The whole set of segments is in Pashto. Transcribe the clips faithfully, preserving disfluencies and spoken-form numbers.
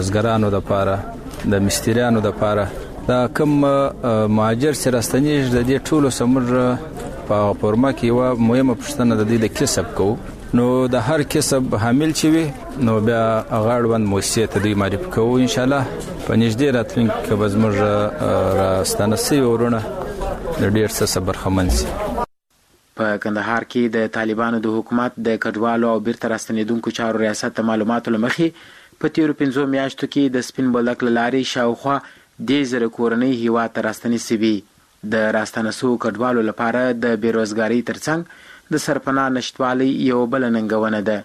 زګرانو د پاره د مستریانو د پاره دا کوم مهاجر چې راستنیږي د دې ټولو سمر په پورما کې یو مهمه پښتنه د دې د کسب کو نو د هر کسب حامل چي وي نو بیا غاړوند مؤسسه ته د معرفي کوو ان شاء الله په نږدې راتلونکي کې به زموږ راستانه سي ورونه د ډېر څه صبر خمنسي. په کندهار کې د طالبانو د حکومت د کډوالو او بیرته راستنیدونکو چارو ریاست د معلوماتو لمخې په تیرو پنځو میاشتو کې د سپین بولدک له لارې شاوخوا دې زره کورنۍ هیواد ته راستنې سوي. د راستنه سوو کډوالو لپاره د بیروزګارۍ ترڅنګ د سرپناه نشتوالي یو بل ننګونه ده.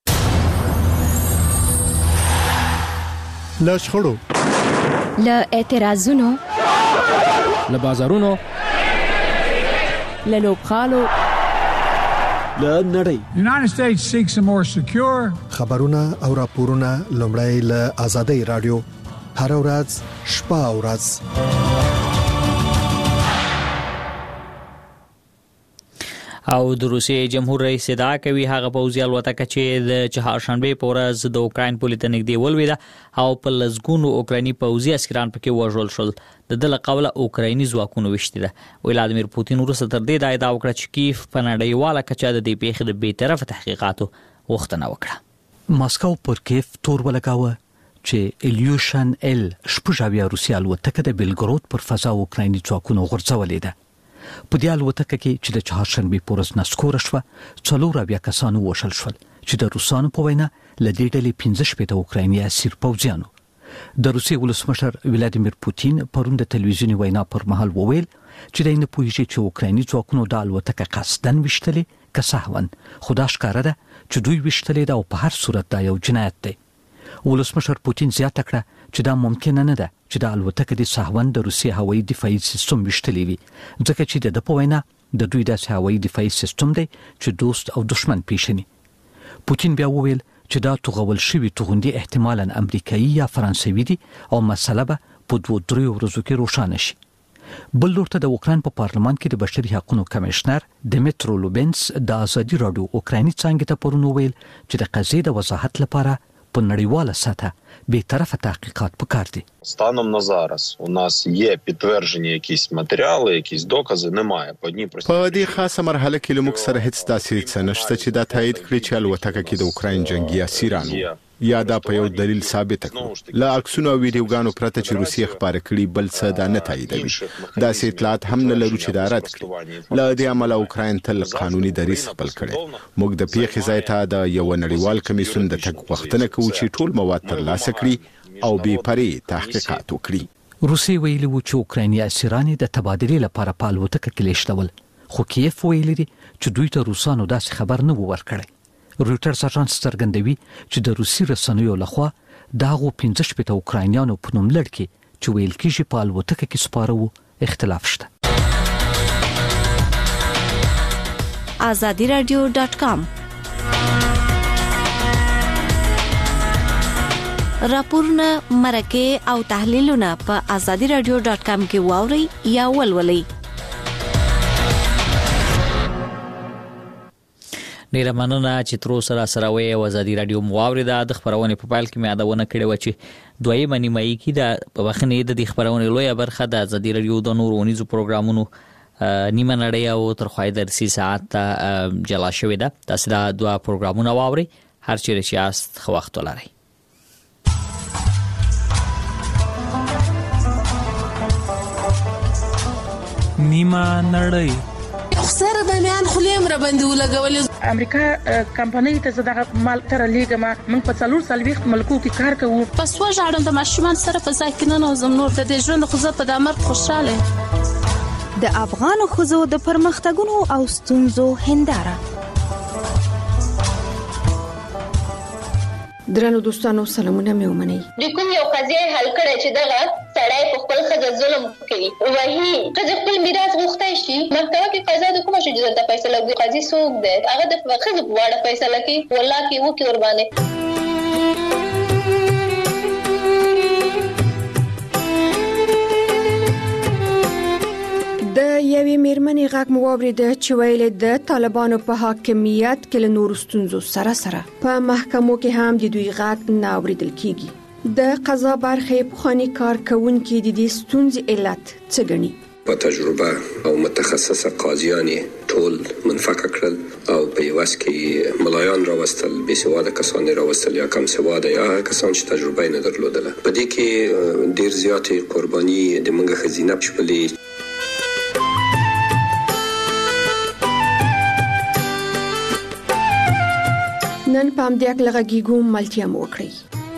له شخړو، له اعتراضونو، له بازارونو، له لوبغالو، له نړۍ. United States seeks a more secure. خبرونه او راپورونه لومړی له آزادۍ رادیو هر ورځ شپه او ورځ. او د روسیې جمهور رئیس ادعا کوي هغه پوځي الوتکه چې د چهارشنبه په ورځ د اوکراین پولې ته نږدې ولوېده او په لسګونو اوکرایني پوځي عسکران پکې وژل شول. د دې له قبله اوکرایني ځواکونو وشتي ده. ولادیمیر پوتین وروسته تر دې د ادعا وکړه چې کیف په نړیواله کچه د دې پیښې د بی‌طرفه تحقیقاتو غوښتنه وکړه. ماسکو پر کیف تور ولګاوه چې الیوشن ال شپږاویا روسیا الوتکه د بیلګرود پر فضا اوکرایني ځواکونو غورځولې ده. په دې الوتکه کې چې د چهارشنبه په ورځ نسکور شو څلور اویا کسان وشل شول چې د روسانو په وینا ل دې ډلې پنځه شپږ اوکرایني اسیر پوځیانو. د روسیې ولسمشر ولادیمیر پوتین پرون د تلویزیوني وینا پر مهال وویل چې د نه پوهیږي چې اوکرایني ځواکونو د الوتکه قصدن وشتلې که سهون. خدا ښکاره ده چې دوی وشتلې ده او په هر صورت دا یو جنایت دی. ولسمشر پوتین زیاته کړه چې دا ممکن نه ده چې د الوتکه د سهون د روسیې هوایي دفاعي سیستم وشتلې وي ځکه چې د په وینا د دوی د هوایي دفاعي سیستم دی چې دوست او دشمن پیژني. پوتین بیا وویل چې دا توغول شوی توغندي احتمالاً امریکایي یا فرانسوي دي او مسله به په دوه درې ورځو کې روښانه شي. بل لورته د اوکراین په پارلمان کې د بشري حقوقو کمشنر دمیترو لوبنس د ازادي رادیو اوکرایني څنګه ته پرون ویل چې د قضیې د وضاحت لپاره по нړیواله سطح بی‌طرفه تحقیقات پکار دي. Станом на зараз у нас є підтверджені якісь матеріали, якісь докази, немає. По одній простій په دې خاصه مرحله کې لموږ سره هیڅ داسې څه نشته چې دا تایید کړي چې الوتکه کې د اوکراین جنگي اسیرانو یا دا په یو دلیل ثابت کړو. لا عکسونو او ویډیوګانو پرته چې روسیې خبره کړي بل څه دا نه تاییدوي. داسې اطلاعات هم نه لرو چې دا رد کړي. لا دې عمله اوکراین تل قانوني دریځ خپل کړي. موږ د پیښې ځای ته د یو نړیوال کمیسیون د تګ غوښتنه کوو چې ټول مواد ترلاسه کړي او بې پرې تحقیقات وکړي. روسیې ویلي و چې اوکرایني اسیران د تبادلې لپاره په الوتکه کې لیږدول خو کیف ویلي دي چې دوی ته روسانو داسې خبر نه و ورکړی. رویټرز اژانس څرګندوي چې د روسي رسنیو لخوا دغه پنځه شپږ اوکراینیانو په نوم لړکی چې ویل کېږي په الوتکه کې سپاره وو اختلاف شته. azadi radio dot com راپورونه مرکه او تحلیلونه په azadi radio dot com کې واوري یا ولولئ. ډیره مننه چې تر اوسه را سره وې او ازادي رادیو مواوري د خبرونه په پایل کې مې یادونه کړې و چې دویمه نیمایي کې د وخنې د دې خبرونه لویه برخه د ازادي رادیو د نورو ونیزو پروګرامونو نیمه نړۍ او تر خوای درسي ساعت ته جلا شوې ده. تاسو دا دوه پروګرامونه واوري هر چیرې چې است خو وخت ولرئ. نیمه نړۍ سره د میان خلیم را باندې ولګولې. امریکا کمپنۍ ته زړه مال تر لیګه ما موږ په څلور سلويخت ملکو کې کار کوو. پس و ژړم د ماشومان سره په ځای کې نه نوزم نور د دې ژوند خو زه په دمر خوشاله. د افغان خزو د پرمختګونو او ستونزو هنداره. درنو دوستانو سلامونه مې ومنئ. د کوم یو قضیه حل کړي چې دغه سړی په خپل خزه ظلم کوي وایي چې خپل میراث غوښتای شي محکمه کې قضا د کومه شي د فیصله کوي قاضي څوک دی هغه د خزه په وړه فیصله کوي والله کې وو کې ور باندې د یوې میرمنې غږ مو واورید چې ویل د طالبانو په حاکمیت کې له نور ستونزو سره سره په محکمو کې هم د دوی غږ نه اوریدل کیږي. د قضا برخه پخوانی کارکونکو د دې ستونزې علت څه ګڼي؟ په تجربه او متخصصه قاضیان ټول منفکه کړل او په یوه کې ملایان راوستل، بې سواده کسان راوستل یا کم سواده یا کسان چې تجربه نه درلودله. په دې کې ډیر زیاتې قرباني د موږ ښځینه شپلې. نن په همدې اړه غږیږو ملتیا مو وکړئ.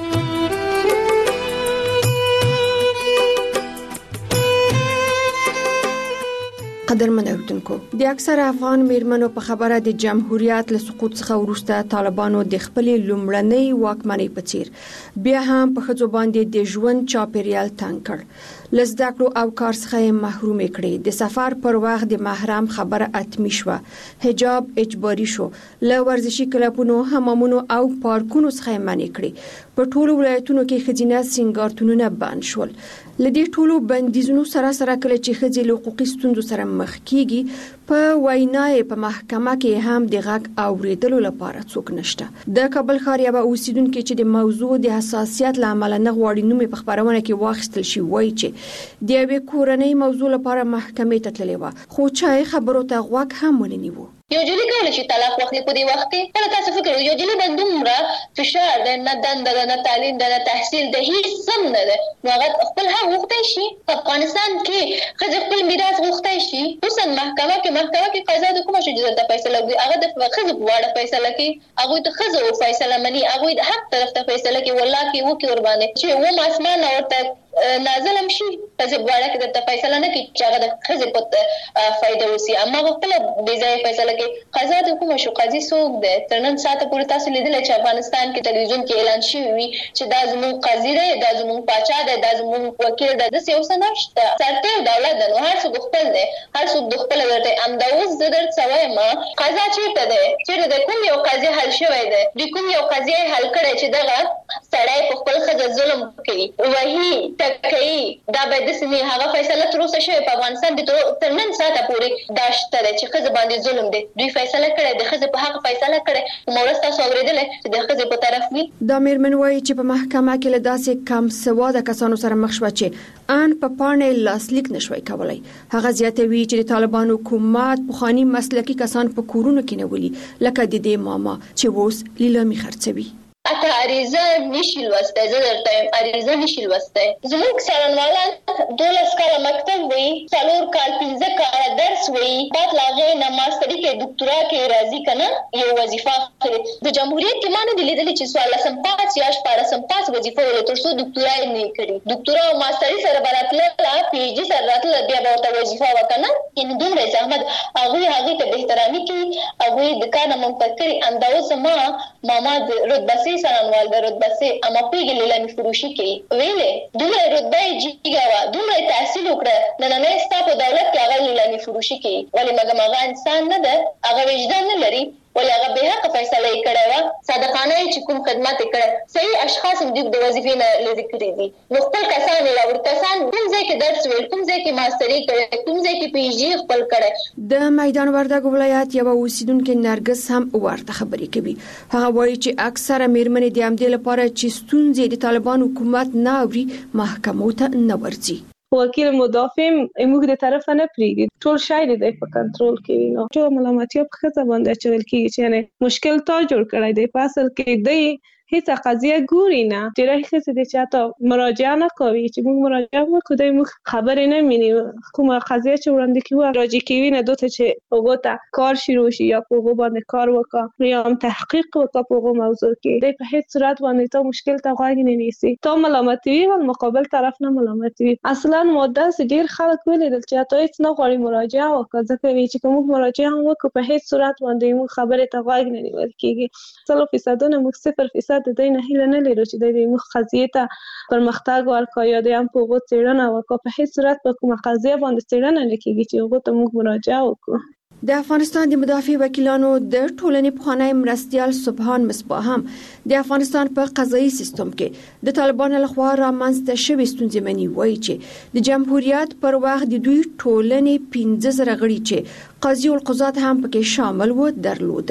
قدرمن اوردونکو، د اکثر افغان میرمنو په خبره د جمهوریت له سقوط څخه وروسته طالبانو د خپل لومړنۍ واکمنۍ په څیر بیا هم په ښځو باندې د ژوند چاپیریال تنګ کړ، له زده کړو او کار څخه یې محروم کړي، د سفر پر وخت د محرم خبره اتمی شوه، حجاب اجباري شو، له ورزشي کلبونو، حمامونو او پارکونو څخه یې منع کړي. په ټولو ولایتونو کې ښځینه سینګارتونونه بند شول. لدې ټولو بندیزونو سره سره کله چې ښځې له حقوقي ستونزو سره مخ کیږي، په وینای په محکمه کې هم د غږ اوریدلو لپاره څوک نشته. د کابل ښار یو اوسیدونکو چې د موضوع د حساسیت لامل نه غواړي نوم په خبرونه کې واخیستل شي، وایي چې د یوې کورنۍ موضوع لپاره محکمې ته تللی و، خو چا خبرو ته غوږ هم ونه نیو. یو جلی کولی شي طلاق واخلي په دې وخت کې. کله تاسو فکر یو جلی باندې دومره فشار ده، نه دنده ده، نه تعلیم ده، نه تحصیل ده، هیڅ سم نه ده، نو هغه خپل حق غوښتای شي. په افغانستان کې ښځې خپل میراث غوښتای شي، خصوصا محکمه کې محکمه کې قضا د کومه شي چې د فیصله کوي، هغه د ښځو په اړه فیصله کوي، هغه د ښځو فیصله مني، هغه د حق طرف ته فیصله کوي. والله کې وکي ور باندې چې و ماسمان ورته نازلم شي، ښځې په اړه کې د فیصله نه کوي چې هغه د ښځې په فائدہ وسی، اما خپل بې ځای فیصله کوي. قضا د کومه شو قاضي څوک دی؟ تر نن ساعته پورې تاسو لیدلی چې افغانستان کې تلویزیون کې اعلان شوی وي چې دا زموږ قاضي دی، دا زموږ پاچا دی، دا زموږ وکیل دی. داسې یو څه نشته. سرتېر دولت دی، نو هر څوک خپل دی، هر څوک د خپله درته. همدا اوس زه درته څه وایم، قضا چېرته دی؟ چېرته دی؟ کوم یو قاضي حل شوی دی؟ د کوم یو قاضي یې حل کړی چې دغه سړی په خپل ښځه ظلم کوي، وهي، ټکوي؟ دا باید داسې نه. هغه فیصله تر اوسه شوې په افغانستان کې تر نن ساعته پورې دا شته دی چې ښځه باندې ظلم دی. دوی فیصله کړې، د ښځې په حق فیصله کړې، مورس تاسو اورېدلی چې د ښځې په طرف وي. دا میرمن وایي چې په محکمه کې له داسې کم سواده کسانو سره مخ شوه چې ان په پاڼې لاسلیک نشوي کولای. هغه زیاتوي چې د طالبانو حکومت پخواني مسلکي کسان په کورونو کې نیولي، لکه د دې ماما چې اوس لیلامي خرڅوي. اته عریضه نشي لوستی، زه درته وایم عریضه نشي لوستی. زموږ څارنوالان دولس کاله مکتب وایي، څلور کال پنځه کاله درس وایي، بعد له هغې نه ماستري کوي، دوکتورا کوي، راځي که نه یو وظیفه اخلي. د جمهوریت کې ما نه دي لیدلي چې څوارلسم پاس یا شپاړسم پاس وظیفه ولري تر څو دوکتورا یې نه وي کړې. دوکتورا او ماستري سره به راتلله، پي ایچ ډي سره راتلله، بیا به ورته وظیفه وه که نه. یعنې دومره زحمت هغوی هغې ته بهترامي کوي، هغوی د کار نه منفر کړي. همدا اوس زما ماما د رتبه څارنوال د رتبه سې اما پیږي لیلامي فروشي کوي. ویلې دومره رتبه یې جیګه وه، دومره یې تحصیل وکړه، نننی ستا په دولت کې هغه لیلامي فروشي کوي. ولې مګم هغه انسان نه ده، هغه وجدان نه لري، ولې هغه بې حقه فیصله یې کړې وه. صادقانه یې چې کوم خدمت یې کړی، صحیح اشخاص هم دوی د وظیفې نه لرې کړي دي. نو خپل کسان یې راوړي، کسان کوم ځای کې درس ویل، کوم ځای کې ماستري کړی، کوم ځای کې پي ایچ ډي خپل کړی. د میدان وردګ ولایت یو اوسیدونکې نرګس هم ورته خبرې کوي. هغه وایي چې اکثره میرمنې د همدې لپاره چې ستونزې د طالبان حکومت نه اوري محکمو ته نه ورځي. وکیل مدافع موږ د طرف نه پریږدي، ټول شاید دی په کنټرول کې وي. نو ټول ملامتیا په ښځه باندې اچول کېږي چې یعنې مشکل تا جوړ کړی دی. په اصل کې دی هیڅ قضیه ګوري نه، ډېری ښځې دي چې حتی مراجعه نه کوي چې موږ مراجعه وکړو، دی موږ خبرې نه ویني. کومه قضیه چې وړاندې کوي راجع کوي نه دوی ته چې هغو ته کار شروع شي یا په هغو باندې کار وکړه یا هم تحقیق وکړه په هغو موضوع کې. دی په هیڅ صورت باندې ته مشکل ته غوږ نه نیسي، تا ملامتوي او مقابل طرف نه ملامتوي. اصلا ما داسې ډېر خلک ولیدل چې حتی هیڅ نه غواړي مراجعه وکړه، ځکه وایي چې که موږ مراجعه هم وکړو په هیڅ صورت باندې موږ خبرې ته غوږ نه نیول کېږي. سلو فیصدونه موږ صفر فیصد د دوی نه هیله نه لرو چې دوی موږ قضیې ته پرمختګ ورکړو یا دوی هم په هغو څېړنه وکړو. په هیڅ صورت په کومه قضیه باندې څېړنه نه کېږي چې هغو ته موږ مراجعه وکړو. د افغانستان د مدافع وکیلانو د ټولنې پخوانی مرستیال سبحان مصباح هم د افغانستان په قضایي سیستم کې د طالبانو لخوا رامنځته شوې ستونزې مني. وایي چې د جمهوریت پر وخت د دوی ټولنې پنځه زره غړي چې قاضي القضات هم پکې شامل و درلودل،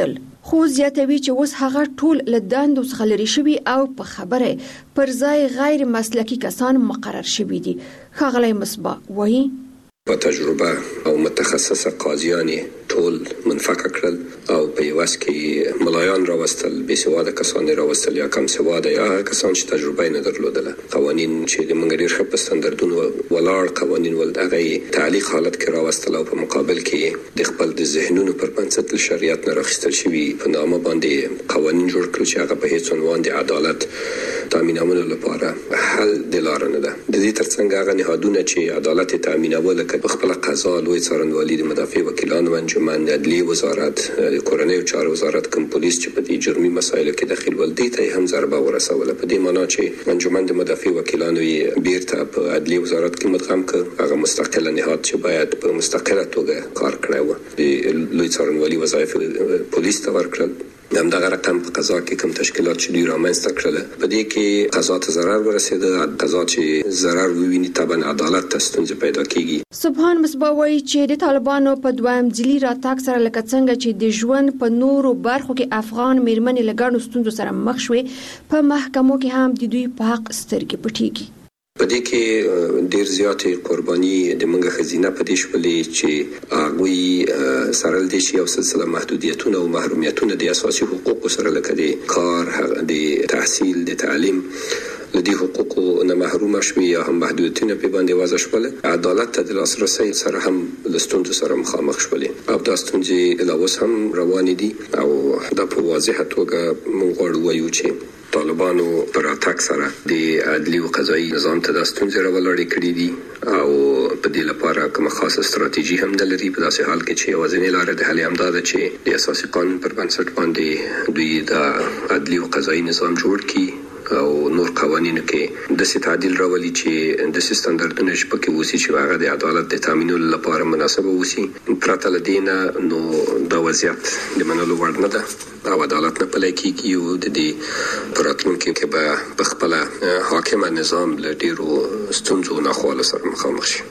خو زیاتوي چې اوس هغه ټول له دندو څخه لري شوي او په خبره پر ځای غیر مسلکي کسان مقرر شوي دي. ښاغلی مصباح وایي با تجربه او متخصصه قاضیان ټول منفکه کړل او په یوس کې ملایان راوستل، بې سواده کسان راوستل یا کم سواده یا کسان چې تجربه نه درلودله. قوانین چې د موږ ډېر ښه په ستاندردونو ولاړ قوانین ول هغه تعلیق حالت کې راوستل او په مقابل کې د خپل د ذهنونو پر بنسټ له شریعت نه راخیستل شوي په نامه باندې قوانین جوړ کړل چې هغه په هیڅ عنوان د عدالت تامینولو لپاره حل د لار نه ده. د دې ترڅنګ هغه نهادونه چې عدالت تامینول په خپل قضا لوی څارنوالي د مدافع وکیلانو انجمن، عدلیه وزارت، کورنۍ چارو وزارت، کوم پولیس چې په دې جرمي مسایلو کې دخیل ول دي ته هم ضربه ورسوله. په دې معنی چې انجمن د مدافع وکیلانو یې بیرته په عدلیه وزارت کې مدغم کړ. هغه مستقله نهاد چې باید په مستقله توګه کار کړی و د لوی څارنوالي وظایف پولیس ته ورکړل. همدغه رقم په قضا کې کوم تشکیلات چې دوی رامنځته کړل په دې کې قضا ته ضرر ورسېده. قضا چې ضرر وویني طبعا عدالت ته ستونزې پیدا کیږي. سبحان مصباح وایي چې د طالبانو په دویم ځلي راتګ سره لکه څنګه چې د ژوند په نورو برخو کې افغان میرمنې له ګڼو ستونزو سره مخ شوې، په محکمو کې هم د دوی په حق سترګې پټېږي. په دې کې ډېر زیاتې قرباني د موږ خزینه په دې شولې چې هغوی سره د شي او سلسله محدودیتونه او محرومیتونه د اساسي حقوقو سره لکه د کار، د تحصیل، د تعلیم لدی حقوقو نه محروم شوي یا هم محدودیتونه په باندې وضع شول. عدالت ته د لاسرسي سره هم له ستونزو سره مخامخ شول او دا ستونزې لا اوس هم روانې دي او دا په واضحه توګه موږ غواړو وایو چې طالبانو پر اتاک سره د عدلی او قضایي نظام ته د ستونزې راولړې کړې دي او په دې لپاره کومه خاصه ستراتیژي هم نه لري. په داسې حال کې چې یوازینۍ لاره د حل همدا ده چې د اساسي قانون پر بنسټ باندې دوی د عدلی او قضایي نظام جوړ کړي او نور قوانینو کې د تعدیل راولي چې د ستاندردونو چې پکې وسی چې هغه د عدالت د تامینولو لپاره مناسبه وسی. پرته لدينا نو د وضعیت د منلو وړ نه ده او عدالت نه پلی کیږي او د دې پراتلونکو کې به په خپل حاکمه نظام له ډیرو ستونزو نه خلاص سره مخامخ شي.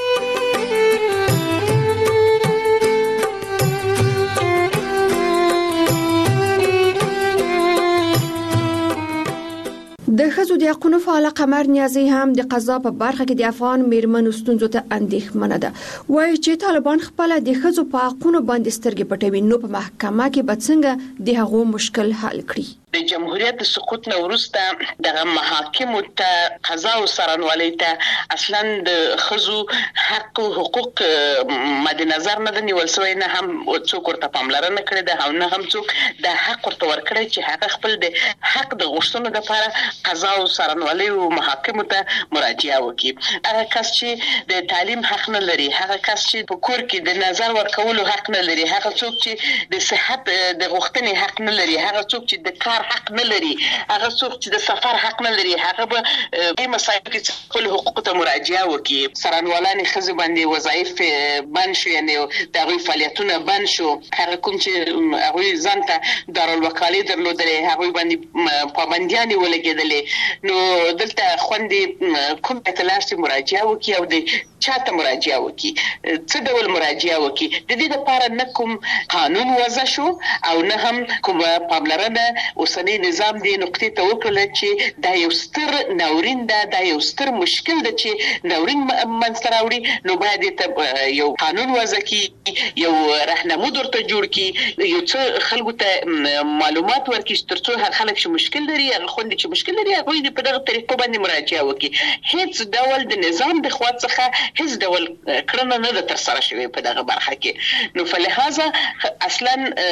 د ښځو د حقوقو فعال قمر نیازي هم د قضا په برخه کې د افغان میرمنو ستونزو ته اندېښمنه ده. وایي چې طالبان خپل د ښځو په حقوقو باندې سترګې پټوي، نو په محکمه کې به څنګه د هغو مشکل حل کړي. د جمهوریت سقوط نه وروسته د محاکمو ته قضا او څارنوالۍ ته اصلا د ښځو حق او حقوق مد نظر نه نیول شوی، نه هم څوک ورته پاملرنه کړې ده او نه هم څوک د حق ورته ورکړی چې هغه خپل د حق د غوښتنو لپاره قضا او څارنوالۍ او محاکمو ته مراجعه وکړي. هغه کس چې د تعلیم حق نه لري، هغه کس چې په کور کې د نظر ورکولو حق نه لري، هغه څوک چې د صحت د غوښتنې حق نه لري، هغه څوک چې د کار حق نه لري، هغه څوک چې د سفر حق نه لري، هغه به په مسایلو کې خپل حقوق ته مراجعه وکړي. څارنوالان ښځو باندې وظایف بند شو، یعنی د هغوی فعالیتونه بند شو. هغه کوم چې هغوی ځان ته دارالوکالۍ درلودلې هغوی باندې پابندیانې ولګېدلې. نو دلته خوندې کوم ته لاړ شي مراجعه وکړي او د چاته مراجعه وکړي، څه ډول مراجعه وکړي. د دې لپاره نه کوم قانون وضع شو او نه هم کوم پاملرنه اوسنی نظام دی نقطې ته وکړل چې دا یو ستر ناورین ده، دا یو ستر مشکل ده چې ناورین منځته راوړي. نو باید ته یو قانون وضع کړي، یو راهنمود ورته جوړ کړي، یو څه خلکو ته معلومات ورکړي تر څو هر خلک چې مشکل لري، هغه خوندې چې مشکل لري هغوی په دغه طریقو باندې مراجعه وکړي. هیڅ ډول د نظام د خوا څخه هیڅ ډول کړنه نه ده ترسره شوې په دغه برخه کې. نو فلهذا اصلا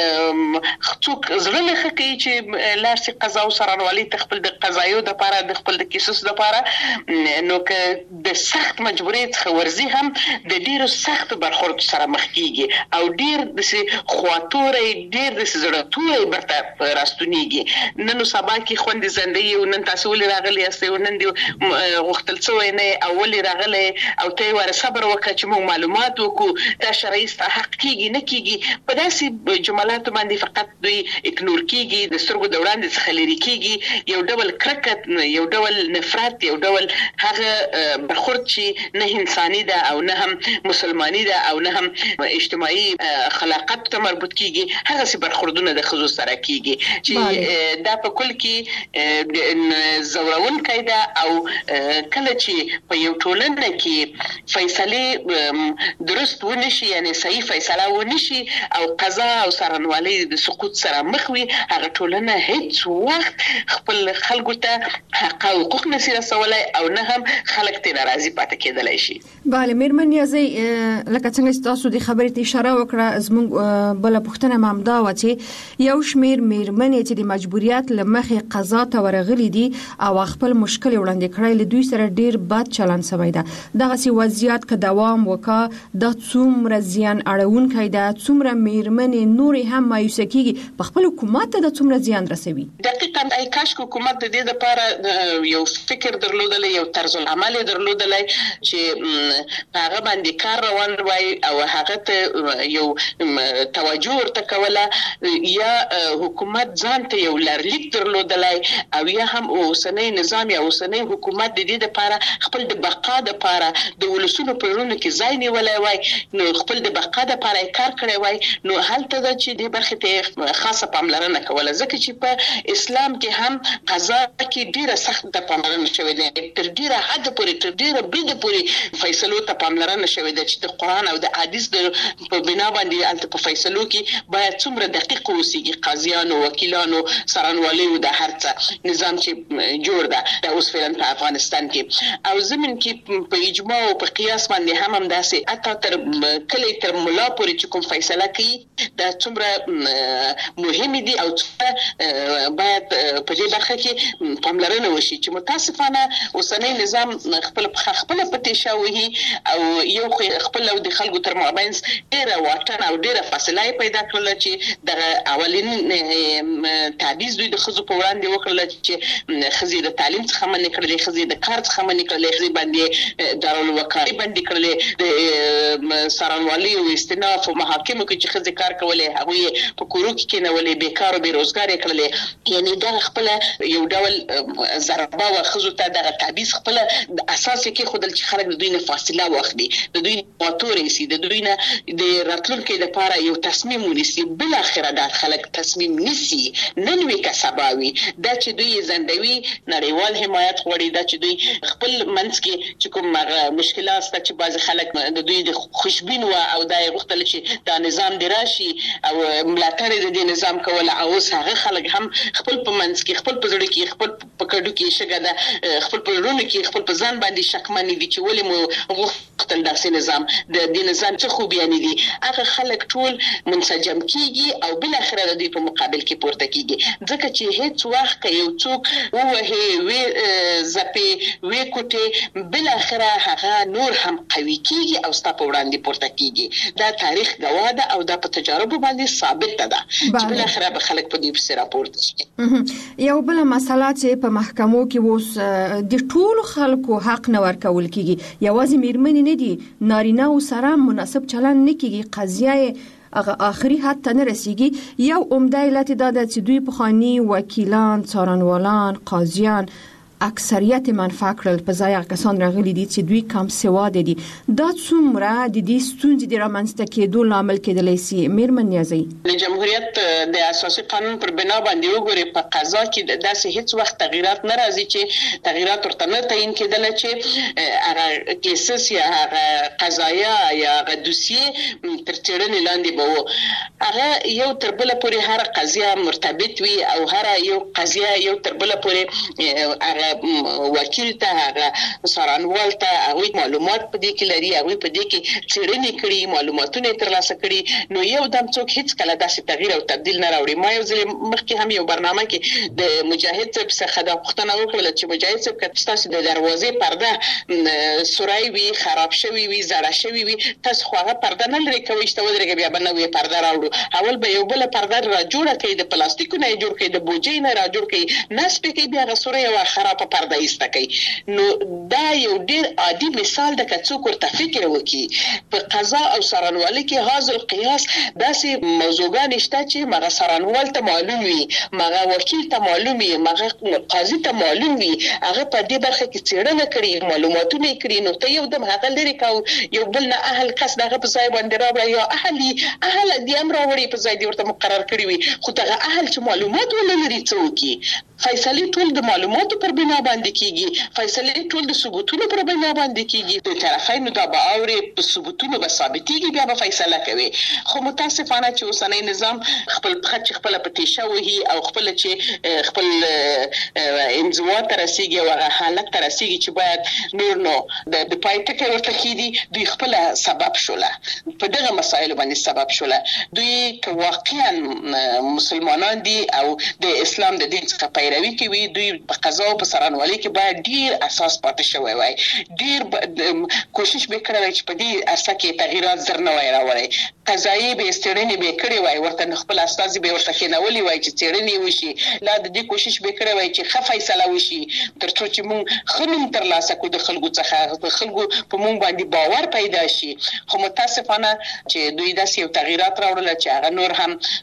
څوک زړه نه ښه کوي چې لاړ شي قضا او څارنوالۍ ته خپل د قضایو دپاره د خپل د کیسس دپاره. نو که د سخت مجبورۍ څخه ورځي هم د ډېرو سختو برخوردو سره مخ کېږي او ډېر داسې خواتوری، ډېر داسې زړهتوری برته راستونېږي. نن سبا کې خوندې زنده یې او نن تاسو ولې راغلي یاستئ او نن دې غوښتل څه وی نه او ولې راغلی او ته درې واره صبر وکړه چې موږ معلومات وکړو دا شرعي حق کیږي نه کیږي په داسې جملات باندې فقط دوی اګنور کیږي د سترګو د وړاندې څخه لري کیږي یو ډول کرکټ یو ډول نفرت یو ډول هغه برخورد چې نه انساني ده او نه هم مسلماني ده او نه هم اجتماعي خلاقت ته مربوط کیږي هغه سي برخوردونه د خزو سره کیږي چې دا په کل کې زورون کیده او کله چې په یو ټولنه کې فیصله درست ونشي یعنی صحیح فیصله ونشي او قضا او سرنوالي د سقوط سره مخ وي هغه ټولنه هیڅ وخت خپل خلکو ته حق او حقوق نشي رسولای او نه هم خلک ته ناراضي پاتې کېدلای شي. bale مېرمن نیازي لکه څنګه تاسو د خبرې ته اشاره وکړه زموږ بل پښتنه مامدا و چې یو شمیر مېرمنې چې د مجبوریت لمخې قضا ته ورغلي دي او خپل مشکل وړاندې کړی له دوی سره ډیر بد چلند شوی ده دغه سی وضعیت که دوام وکا د څومره زیان اړونکې ده څومره مېرمنې نور هم مایوس کیږي په خپل حکومت ته د څومره زیان رسوي. دقیقاً ای کاش حکومت د دې لپاره یو فکر درلودل یو طرز العمل درلودل چې هغه باندې کار روان وای او هغه ته یو توجه ورته کوله یا حکومت ځان ته یو لارلیک درلودلای او یا هم اوسنۍ نظام یا اوسنۍ حکومت د دې لپاره خپل د بقا لپاره د ولسونو په ورونو کې ځای نیولای وای نو خپل د بقا لپاره کار کړی وای نو هلته د چې د برخې ته خاصه پاملرنه کوله ځکه چې په اسلام کې هم قضا کې ډیره سخت د پاملرنه شوې ده تر ډیره حد پورې تر ډیره بده پورې فیصلو ته پاملرنه شوې ده چې د قران او د حدیث په بنا باندې الته په فیصلو کې باید څومره دقیق اوسېږي قاضیانو وکیلانو سرانوالیو د هر څه نظام چې جوړ ده د اوس فعلا په افغانستان کې او زمين کې په اجماع او په قیاس باندې هم هم داسې اته تر کله تر مولا پورې چې کوم فیصله کوي دا څومره مهم دي او باید په دې برخه کې پاملرنه وشي چې متاسفانه اوسنۍ نظام خپل خپل پټې شوی او یو خپل او د خلکو تر مابین ډیره واټن او ډیره فاصله پیدا کړل چې د اولین تعویض دوی د خزو په وړاندې وکړل چې خزي د تعلیم څخه منې کړلې خزي د کار څخه منې کړلې خزي باندې دارالوکالۍ باندې کړلې د سرانوالي او استیناف او محاکمو کې چې خزي کار کولې هغه په کورو کې کېنولې بیکار او بیروزګار کړلې یعنی دا خپل یو ډول ضربه واخذو ته د تعویض خپل اساس کې خودل چې خلک د دوی نه فاصله واخلي د دوی موتورې سي د دوی نه د راتلونکو لپاره یو تصمیم ونیسي بل اخر د خلک تصمیم نسی نن وی کا سباوي دا چې دوی زندوي نړیوال حمایت غوړي دا چې دوی خپل منځ کې چې کوم مشکلات ست چې بعض خلک د دوی د خوشبین و او دا غوښتل چې دا نظام دی راشي او ملاتړ د دې نظام کول او هغه خلک هم خپل په منځ کې خپل په ځړ کې خپل په کډو کې شګه ده خپل په ورونو کې خپل په ځان باندې شکمن دي چې ولې مو غوښتل داسې نظام د دې نظام څه خوبیان دي هغه خلک ټول منسجم کیږي او بل اخر د دې په مقابل کې پورته کیږي ځکه چې هیڅ وخت یو څوک وه وی زپی وی کوټه بل اخر هغه نور هم قوي کیږي او ستاسو وړاندې پورته کیږي دا تاریخ گواه او دا په تجارب باندې ثابت ده چې بل اخر به خلک په دې په راپورته شي یو بل مسله چې په محکمو کې وس د ټول خلکو حق نه ورکول کیږي یوازې میرمنې نه دي نارینه او سره مناسب چلند نه کیږي قضیه هغه آخري حد ته نه رسیږي یو عمده علت دا ده چې دوی په خاني وکیلان څارنوالان قاضیان اکثریت منفعه کړل په ځای کسان راغلي دي چې دوی کم سواد دي دا څومره د دې ستونزې د رامنځته کېدو لامل کېدلی شي میرمن نیازي د جمهوریت د اساسي قانون پر بنا باندې وګوري په قضا کې داسې هیڅ وخت تغیرات نه راځي چې تغیرات ورته نه تعین کېدل چې هغه کیسس یا هغه قضایا یا هغه دوسیه تر څېړنې لاندې به وو هغه یو تر بله پورې هر قضیه مرتبط وي او هر یو قضیه یو تر بله پورې وکیل ته هغه سرانوال ته هغه معلومات په دې کې لري هغه په دې کې څېړنې کړي معلوماتونه ترلاسه کړي نو یو دم څوک هیڅ کله داسې تغییر او تبديل نه راوړي ما یو ځل مخکې هم یو برنامه کې د مجاهد صاحب څخه د پښتنه وکړه چې مجاهد صاحب کله تاسو د دروازې پرده سورای وی خراب شوی وی زړه شوی وی تاسو خو هغه پرده نه لري کوي چې ودرګه بیا بنوي پرده راوړو اول به یو بل پرده را جوړه کړي د پلاستیکو نه جوړ کړي د بوجي نه را جوړ کړي نس په کې بیا غسوره او خراب په پرده ایسته کوي. نو دا یو ډیر عادي مثال د کڅوک ورته فکر وکي په قضا او سرانوالي کې حاصل قیاس داسې موضوعګان شته چې مغه سرانوال ته معلوم وي، مغه وکیل ته معلوم وي، مغه قاضي ته معلوم وي، هغه په دې برخه کې څېړنه کړي، معلوماتونه کړي، نو ته یو دم هغه لري کاو یو بل نه اهل کس دغه په ځای باندې راوړي یا اهلي اهل دې امر راوړي په ځای دې ورته مقرر کړی وي، خو دغه اهل چې معلومات ولري څوک فیصله ټول د معلوماتو پر بنا باندې کیږي، فیصله ټول د ثبوتونو پر بنا باندې کیږي، د طرفینو د باوري په ثبوتونو به ثابتيږي بیا به فیصله کوي. خو متاسفانه چې اوسنۍ نظام خپل خط خپل پټیشه وهي او خپل چې خپل انزوا تر رسیدي او حالت تر رسیدي چې باید نور نو د پایټکه ورته کیدي دوی خپل سبب شوله په دغه مسایل باندې سبب شوله. دوی که واقعا مسلمانان دي او د اسلام د دین څخه پیروي کوي، دوی په قضا او په سرانوالي کې باید ډیر اساس پاتې شوی وای، ډیر کوشش وکړي چې په دې اساس کې تغیرات زر نه وای راوړي، قضایي به ستړنی به کړی وای، ورته خپل استاد به ورته خینولي وای چې ستړنی وشي، لا د دې کوشش وکړي وای چې ښه فیصله وشي ترڅو چې مونږ خنوم تر لاسه کو د خلکو څخه د خلکو په مونږ باندې باور پیدا شي. خو متاسفانه چې دوی داسې یو تغیرات راوړل چې هغه نور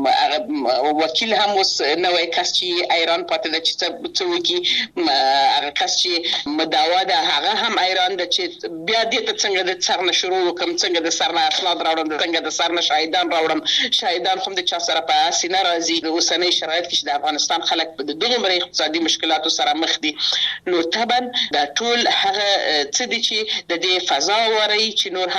هم وکیل هم اوس نوې کس چې ایران پاتې د چې څوکي هغه کس چې مدعوا ده هغه هم ایران د چې بیا دې ته څنګه د سرنه شروع وکم، څنګه د سرنه اسناد راوړم، څنګه د سرنه شاهدان راوړم، شاهدان هم د چا سره په اسینه راځي. د اوسنۍ شرایط کې د افغانستان خلک په دغه مری اقتصادي مشکلاتو سره مخ دي، نو طبعا دا ټول هغه څه دي چې د دې فضا وري چې نور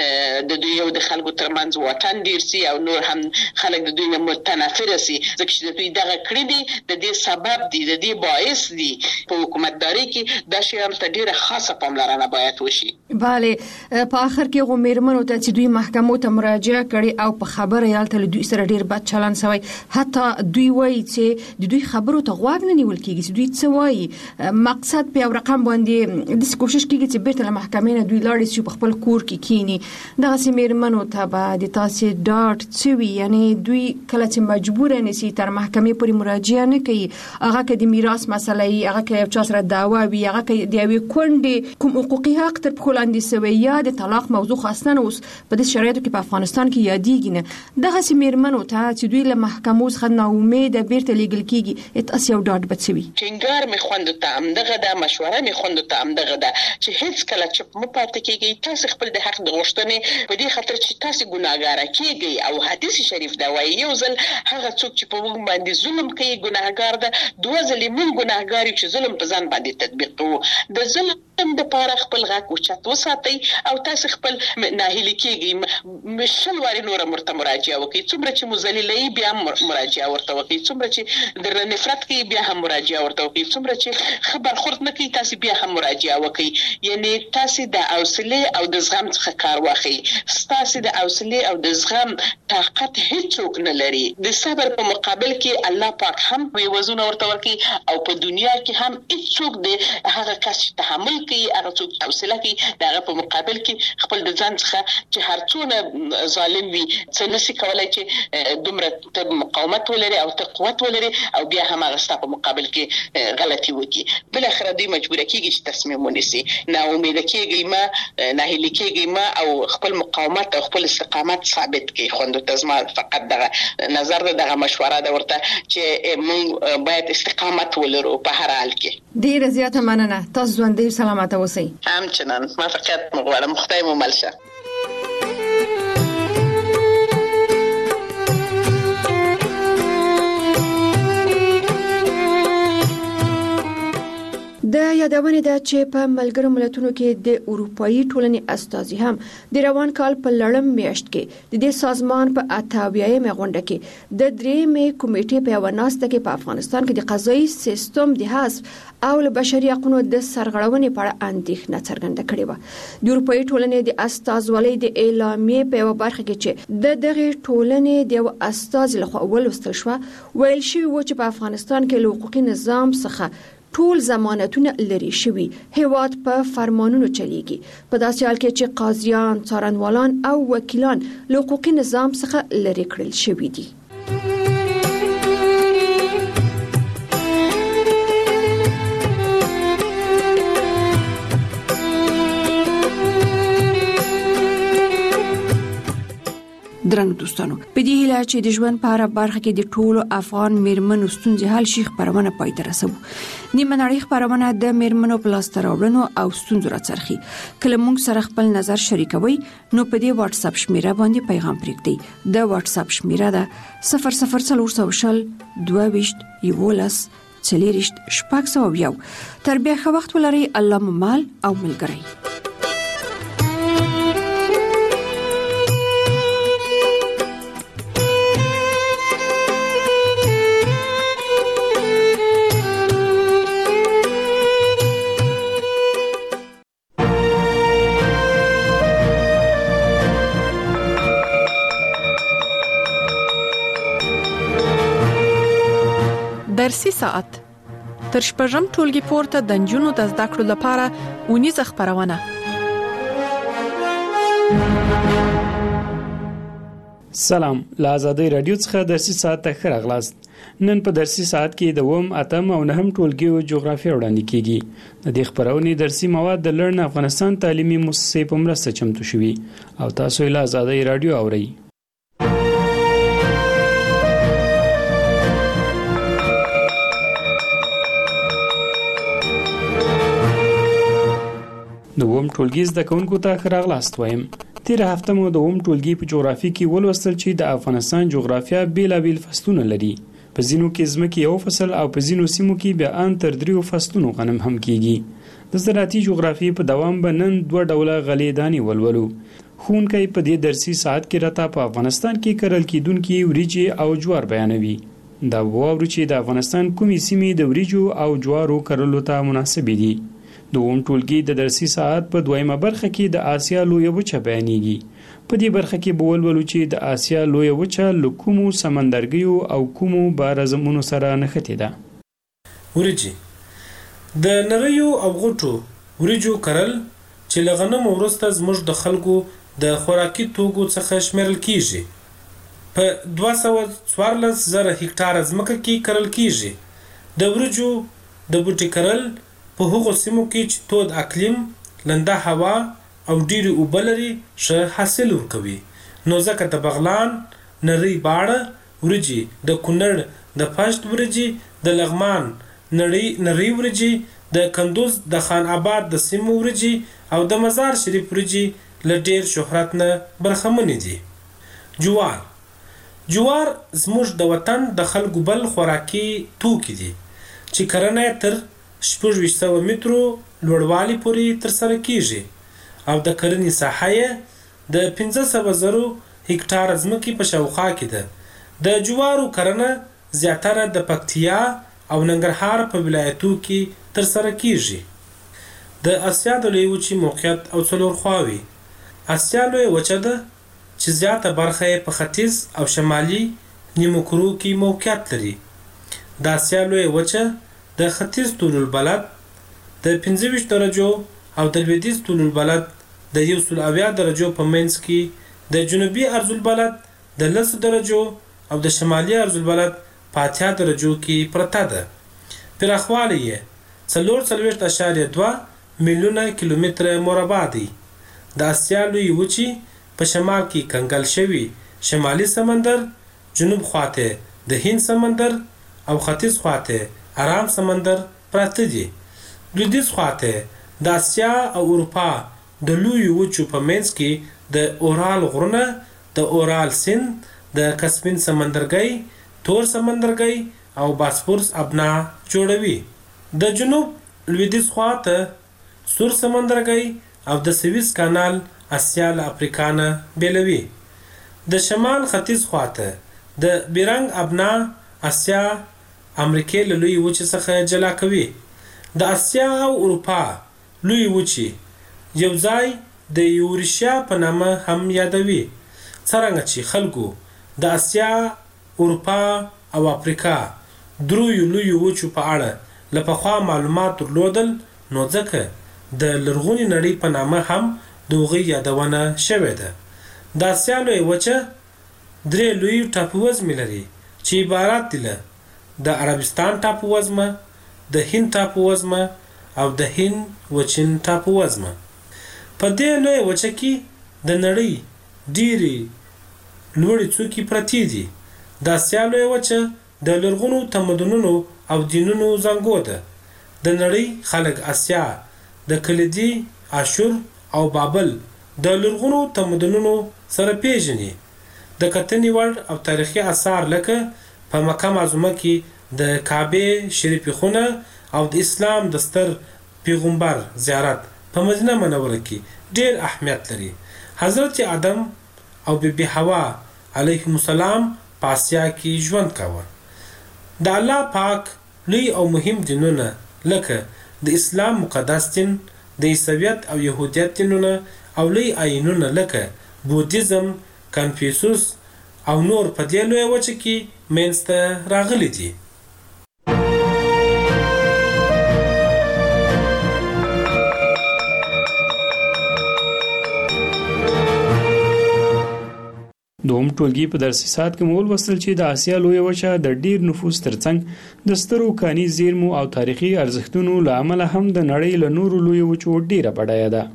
هم د دوی یو د خلکو ترمنځ وطن ډیر سي او نور هم خلک د دوی نه متنفر سي، ځکه چې دوی دغه کړی دي د دې سبب دي، د دې باعث دي. په حکومتداري کې د شیان ته ډیره خاصه پاملرنه باید وشي. bale په اخر کې غومرمنو ته چې دوی محکمو ته مراجعه کړي او په خبره یالته دوی سره ډیر بد چلن شوی، حتی دوی وایي چې د دوی خبرو ته غوږ نه نیول کیږي، دوی څه وایي مقصد په رقم باندې د کوشش کیږي چې بیرته محکمې نه دوی لاړ شي په خپل کور کې کینی. دغه سیمرمنو ته به د تاسو ډاټ څوي، یعنی دوی کله چې مجبور نه سي تر محکمې پورې مراجعه نه کوي، هغه کې د میراث مسله ای، هغه کې چا سره دعوا وي، هغه کې د یوې کونډې کوم حقوقي حق تر په لاندې سوی یا د طلاق موضوع خاصه اوس په دې شرایطو کې په افغانستان کې یادېږي نه. دغه سیمرمنو ته چې دوی له محکمو څخه نا امید بیرته لیږل کیږي، تاسو یو ډاټ بچوي. ټینګار می خوند ته هم دغه د مشوره می خوند ته هم دغه د چې هیڅ کله چې مو پاتې کیږي تاسو خپل د حق د غوښتنې په دې خاطر چې تاسو ګناهګار کیږي او حدیث شریف دا وایي یو ځل هغه څوک چې په موږ باندې ظلم کوي ګناهګار ده، دوه ځلې موږ ګناهګار یو چې ظلم په ځان باندې تطبیق کوو. د ظلم د پاره خپل غاک اوچت وساتئ او تاسو خپل ناهیلي کیږي، مشل واري نور مرته مراجعه وکړي، څومره چې مذللې بیا مراجعه ورته وکړي، څومره چې در نفرت کوي بیا هم مراجعه ورته وکړي، څومره چې خبر خورد نه کوي تاسو بیا هم مراجعه وکړي. یعنی تاسو د حوصله او د زغم څخه کار واخلئ. تاسو د حوصله او د زغم طاقت هیڅوک نه لري. د صبر په مقابل کې الله پاک هم وی وزن ورته ورکړي او په دنیا کې هم هیڅوک د هغه کس تحمل کوي، هغه څوک حوصله کوي دغه په مقابل کې خپل د ځان څخه چې هر څونه ظالم وي څه نشي کولای چې دومره مقاومت ولري او ته قوت ولري او بیا هم هغه ستاسو په مقابل کې غلطي وکړي. بل اخر دوی مجبور کیږي چې تصمیم ونیسي، نه امید کیږي ما نه هلي کیږي ما او خپل مقاومت او خپل استقامت ثابت کړي. خوند تزما فقط دغه نظر دغه مشوره ده ورته چې موږ باید استقامت ولرو په هر حال کې. ډیره زیاته مننه، تاسو ژوندۍ سلامت اوسئ. همچنان ما فقط مغواړم خدای مو مل شه. د یادونې ده چې په ملګرو ملتونو کې د اروپאי ټولنې استازي هم د روان کال په لړم میاشت کې د دې سازمان په اتاویایمه غونډه کې د درېمې کمیټې په یوه ناسته کې په افغانستان کې د قضایي سیستم د حذف او له بشري حقوقو د سرغړونې په اړه اندېښنه څرګنده کړې وه. د اروپאי ټولنې د استازولۍ د اعلامیې په یوه برخه کې چې د دغه ټولنې د یو استاذ لخوا ولوستل شو، ویل شوی و چې په افغانستان کې له حقوقي نظام څخه ټول ضمانتونه لري شوی، هیواد په فرمانونو چلیږي، په داسې حال کې چې قاضیان، څارنوالان او وکیلان له حقوقي نظام څخه لري کړل شوی دي. درنګ دوستانو په دې هیله چې د ژوند په هر برخه کې د ټولو افغان میرمنو ستونزې حل شي خبرونه پای ته رسوو. نیمه نړۍ خبرونه د میرمنو په لاس راوړنو او ستونزو راڅرخي. کله موږ سره خپل نظر شریکوي نو په دې واتس اپ شمیره باندې پیغام پرېږدئ. د واتس اپ شمیره ده صفر صفر څلور شل دوه ویشت یولس څلېرشت شپږ سوه یو. تر بیا ښه وخت ولرئ. الله مو مال او ملګری. درسي ساعت تر شپږم ټولګي پورته د نجونو د زده کړو لپاره اونیزه خبرونه. سلام، له آزادۍ رادیو څخه درسي ساعت ته ښه راغلاست. نن په درسي ساعت کې د اووم، اتم او نهم ټولګیو جغرافیه وړاندې کیږي. د دې خبرونې درسي مواد د لرن افغانستان تعلیمي مؤسسې په مرسته چمتو شوي او تاسو یې له آزادۍ رادیو اورئ. د اووم ټولګي زده کوونکو ته ښه راغلاست وایم. تېره هفته مو د اووم ټولګي په جغرافیه کې ولوستل چې د افغانستان جغرافیه بیلابیل فصلونه لري. په ځینو کې ځمکې یو فصل او په ځینو سیمو کې بیا ان تر دریو فصلونو غنم هم کیږي. د زراعتي جغرافیې په دوام به نن دوه ډوله غلې دانې ولولو. ښوونکی په دې درسي ساعت کې راته په افغانستان کې کرل کېدونکي وریجې او جوار بیانوي. دا واورو چې د افغانستان کومې سیمې د وریجو او جوارو کرلو ته مناسبې دي. د اووم ټولګي د درسي ساعت په دویمه برخه کې د آسیا لویه وچه بیانېږي. په دې برخه کې به ولولو چې د آسیا لویه وچه له کومو سمندرګیو او کومو بارزمونو سره نښتې ده. وریجې د نریو او غوټو وریجو کرل چې له غنمو وروسته زموږ د خلکو د خوراکي توکو څخه شمیرل کیږي. په دوه سوه څوارلس زره هکټاره ځمکه کې کرل کیږي. د وریجو د بوټي کرل په هغو سیمو کې چې تود اقلیم، لنده هوا او ډیرې اوبه لري ښه حاصل ورکوي. نو ځکه د بغلان، نری باړه وریجې، د کونړ د پشت وریجې، د لغمان نری نری وریجې، د کندوز د خان آباد د سیمو وریجې او د مزار شریف وریجې له ډیر شهرت نه برخمنې دي. جوار جوار زموږ د وطن د خلکو بل خوراکي توکي دي چې کرنه تر شپږ ویشت سوه مترو لوړوالي پورې ترسره کیږي او د کرنې ساحه یې د پنځه سوه زرو هکټاره ځمکې په شاوخوا کې ده. د جوارو کرنه زیاتره د پکتیا او ننګرهار په ولایتو کې ترسره کیږي. د اسیا د لویې وچې موقعیت او څلور خواوې. اسیا لویه وچه ده چې زیاته برخه یې په ختیځ او شمالي نیمو کرو کې موقعیت لري. د اسیا لویه وچه د ختیځ طول البلد د پنځه ویشت درجو او د لویدیځ طول البلد د یو سل اویا درجو په منځ کې، د جنوبي عرض البلد د لسو درجو او د شمالي عرض البلد په اتیا درجو کې پرته ده. پراخوالی یې څلور څلوېښت اعشاریه دوه میلیونه کیلومتره مربع دی. د اسیا لویې وچې په شمال کې کنګل شوي شمالي سمندر، جنوب خواته د هند سمندر او ختیځ خواته آرام سمندر پراته دي. لویدیځ خواته د اسیا او اروپا د لویو وچو په منځ کې د اورال غرونه، د اورال سیند، د کسپین سمندرګي، تور سمندرګي او باسفورس ابنا جوړوي. د جنوب لویدیځ خواته سور سمندرګي او د سویس کانال اسیا له افریقا نه بیلوي. د شمال ختیځ خواته د بیرنګ ابنا اسیا امریکې له لویې وچې څخه جلا کوي. د اسیا او اروپا لویې وچې یو ځای د یوریشیا په نامه هم یادوي. څرنګه چې خلکو د اسیا، اروپا او افریقا دریو لویو وچو په اړه له پخوا معلومات درلودل، نو ځکه د لرغونې نړۍ په نامه هم د هغوی یادونه شوې ده. د اسیا لویه وچه درې لوی ټاپووزمې لري چې عبارت دي له د عربستان ټاپووزمه، د هند ټاپووزمه او د هند وچین ټاپووزمه. په دې لویه وچه کې د نړۍ ډېرې لوړې څوکې پرتې دي. د اسیا لویه وچه د لرغونو تمدنونو او دینونو زانګو ده. د نړۍ خلک اسیا د کلیدي، اشور او بابل د لرغونو تمدنونو سره پیژني. د کتنې وړ او تاریخي آثار لکه په مکه معظمه کې د کعبه شریفې خونه او د اسلام د ستر پیغمبر زیارت په مدینه منوره کې ډېر اهمیت لري. حضرت آدم او بیبي حوا علیهم السلام په اسیا کې ژوند کاوه. د الله پاک لوی او مهم دینونه لکه د اسلام مقدس دین، د عیسویت او یهودیت دینونه او لوی آیینونه لکه بودیزم، کنفیوسوس او نور په دې لویه وچه کې منځته راغلي دي. دوم ټولګي په درسي ساعت کې مول وصل چې د آسیا لویه وچه د ډیر نفوس ترڅنګ د سترو کاني زیرمو او تاریخي ارزښتونو له امله هم د نړۍ له نورو لویو وچو ډیره بډایه ده.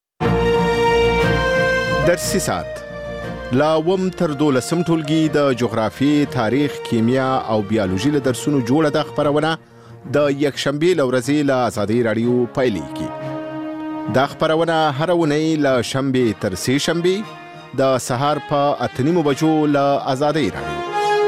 درسي ساعت لا وم تر دولسم ټولګي د جغرافي، تاریخ، کیمیا او بیولوژي له درسونو جوړه ده خبرونه د یکشنبه له ورځې له آزادۍ رادیو پیلېږي. دا خبرونه هر اونۍ له شنبه تر سه شنبه د سهار په اته نیمو بجو له آزادۍ رادیو.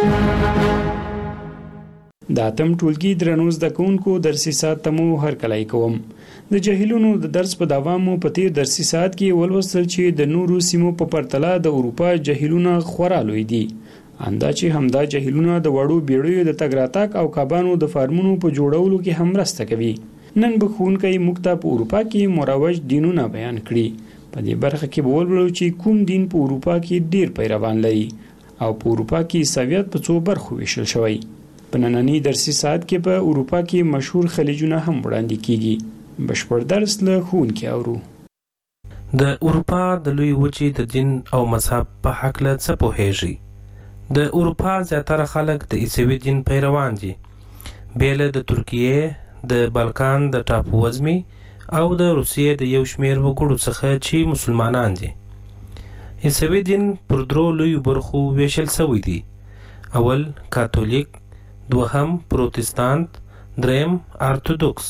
د اتم ټولګي درنو زده کوونکو درسي ساعت ته مو هرکلی کوم. د جهیلونو د درس په دوام مو په تیر درسي ساعت کې ولوستل چې د نورو سیمو په پرتله د اروپا جهیلونه خورا لوی دي. اندا چې همدا جهیلونه د وړو بیړیو د تګ راتګ او کبانو د فارمونو په جوړولو کې هم مرسته کوي. نن به ښوونکی موږ ته په اروپا کې مروج دینونه بیان کړي. په دې برخه کې به ولولو چې کوم دین په اروپا کې ډیر پیروان لري او په اروپا کې عیسویت په څو برخو ویشل شوی. په نننی درسي ساعت کې په اروپا کې مشهور خلیجونه هم وړاندې کیږي. بشپړ درس له ښوونکي اورو. د اروپا د لوی وچې د دین او مذهب په هکله څه پوهیږي؟ د اروپا زیاتره خلک د عیسوي دین پیروان دي، بیله د ترکیې، د بالکان د ټاپووزمې او د روسیې د یو شمیر وګړو څخه چې مسلمانان دي. عیسوي دین پر درو لویو برخو ویشل شوی دی. اول کاتولیک، دوهم پروتستانت، دریم ارتودوکس.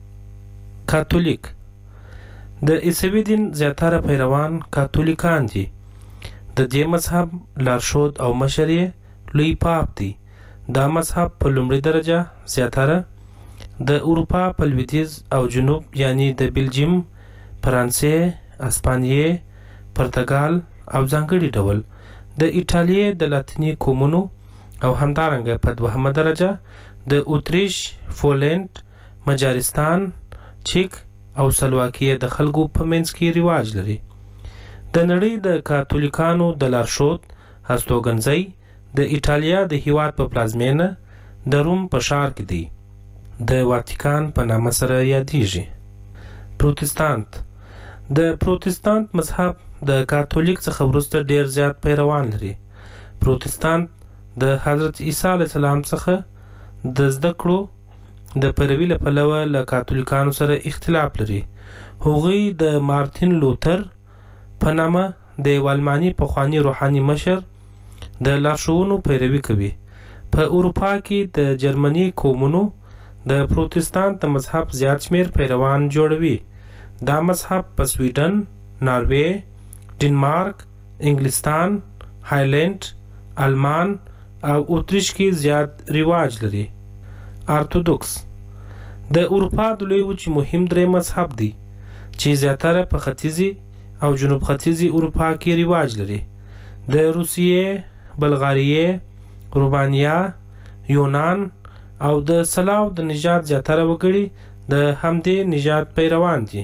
کاتولیک د عیسوي دین زیاتره پیروان کاتولیکان دي. د دې مذهب لارښود او مشر یې لوی پاپ دی. دا مذهب په لومړي درجه زیاتره د اروپا په لویدیځ او جنوب یعنی د بلجیم، فرانسې، اسپانیې، پرتګال او ځانګړي ډول د ایټالیې د لاتیني قومونو او همدارنګه په دوهمه درجه د اتریش، پولند، مجارستان، چیک او سلواکیه د خلکو په منځ کې رواج لري. د نړۍ د کاتولیکانو د لارښود هستوګنځی د ایټالیا د هیواد په پلازمینه د روم په ښار کې دی. د واتیکان په نامه سره یادیږي. پروتستانت د پروتستانت مذهب د کاتولیک څخه وروسته ډیر زیات پیروان لري. پروتستانت د حضرت عیسی علیه السلام څخه د زده کړو د پیروي له پلوه له کاتولیکانو سره اختلاف لري. هغوی د مارتین لوتر په نامه د یو الماني پخواني روحاني مشر د لارښوونو پیروي کوي. په اروپا کې د جرمني قومونو د پروتستانت د مذهب زیات شمیر پیروان جوړوي. دا مذهب په سویډن، ناروې، ډنمارک، انګلستان، هایلند، آلمان او اتریش کې زیات رواج لري. ارتودوکس د اروپا د لوی وچې مهم درې مذهب دی چې زیاتره په ختیځي او جنوب ختیځي اروپا کې رواج لري. د روسیې، بلغاریې، رومانیا، یونان او د سلاو د نژاد زیاتره وګړي د همدې نژاد پیروان دي.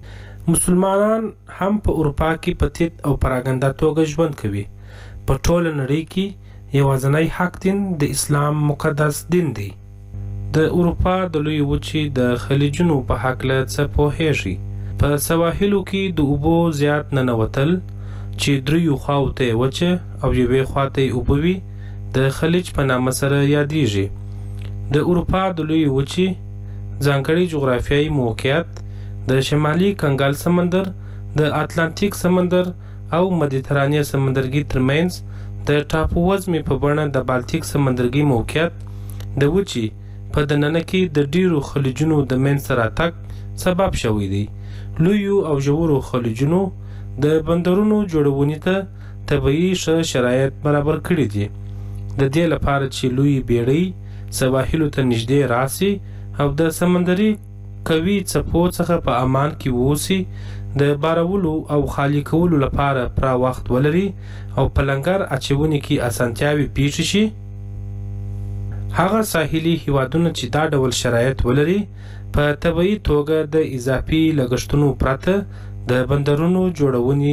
مسلمانان هم په اروپا کې په تیت او پراګنده توګه ژوند کوي. په ټوله نړۍ کې یوازینی حق دین د اسلام مقدس دین دی. د اروپا د لوی وچې د خلیجونو په هکله څه پوهیږي؟ په سواحلو کې د اوبو زیات ننوتل چې دریو خواو ته وچه او یوې خواته اوبه وي د خلیج په نامه سره یادیږي. د اروپا د لوی وچې ځانګړی جغرافیایي موقعیت د شمالي کنګل سمندر، د اتلانتیک سمندر او مدیترانې سمندرګي ترمنځ د ټاپووزمې په بڼه د بالتیک سمندرګي موقعیت د وچې په دننه کې د ډیرو خلیجونو د منځته راتګ سبب شوی دی. لویو او ژورو خلیجونو د بندرونو جوړونې ته طبیعي ښه شرایط برابر کړي دي، د دې لپاره چې لوی بیړۍ سواحلو ته نږدې راسي او د سمندري قوي څپو څخه په امان کې واوسي، د بارولو او خالي کولو لپاره پوره وخت ولري او په لنګر اچونې کې اسانتیاوې پیښ شي. هغه ساحلي هیوادونه چې دا ډول شرایط ولري په طبیعي توګه د اضافي لګښتونو پرته د بندرونو جوړونې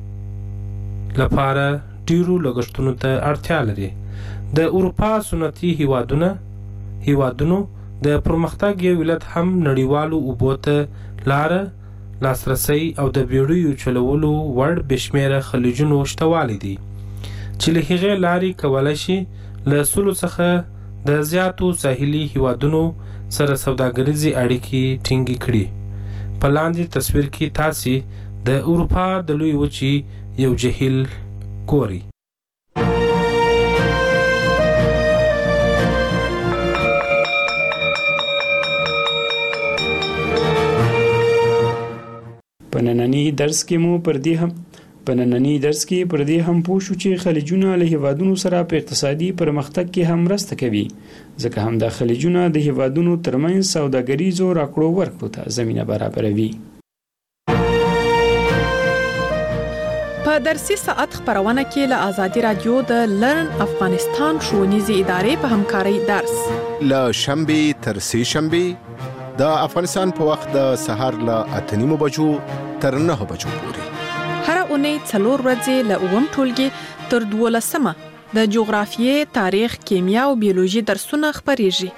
لپاره ډیرو لګښتونو ته اړتیا لري. د اروپا صنعتي هیوادونه هیوادونو د پرمختګ یو علت هم نړیوالو اوبو ته لاره، لاسرسی او د بیړیو چلولو وړ بشمیره خلیجونو شتوالی دي چې له هغې لارې کولی شي له سلو څخه د زیاتو ساحلي هیوادونو سره سوداګریزې اړیکې ټینګې کړي. په لاندې تصویر کې تاسې د اروپا د لوی وچې یو جهیل ګورئ. په ننني درس کې مو پر دې هم په ننني درس کې پر دې هم پوه شو چې خلیجونه له هیوادونو سره په اقتصادي پرمختګ کې هم مرسته کوي، ځکه هم دا خلیجونه د هیوادونو ترمنځ سوداګریزو راکړو ورکړو ته زمینه برابروي. په درسي ساعت خبرونه کې له آزادي رادیو د لرن افغانستان ښوونیزې ادارې په همکارۍ درس له شنبه تر سه شنبه د افغانستان په وخت د سهار له اته نیمو بجو تر نه بجو پورې. هر اونۍ څلور ورځې له اووم ټولګي تر دولسمه د جغرافیې، تاریخ، کیمیا او بیولوژي درسونه خپریږي.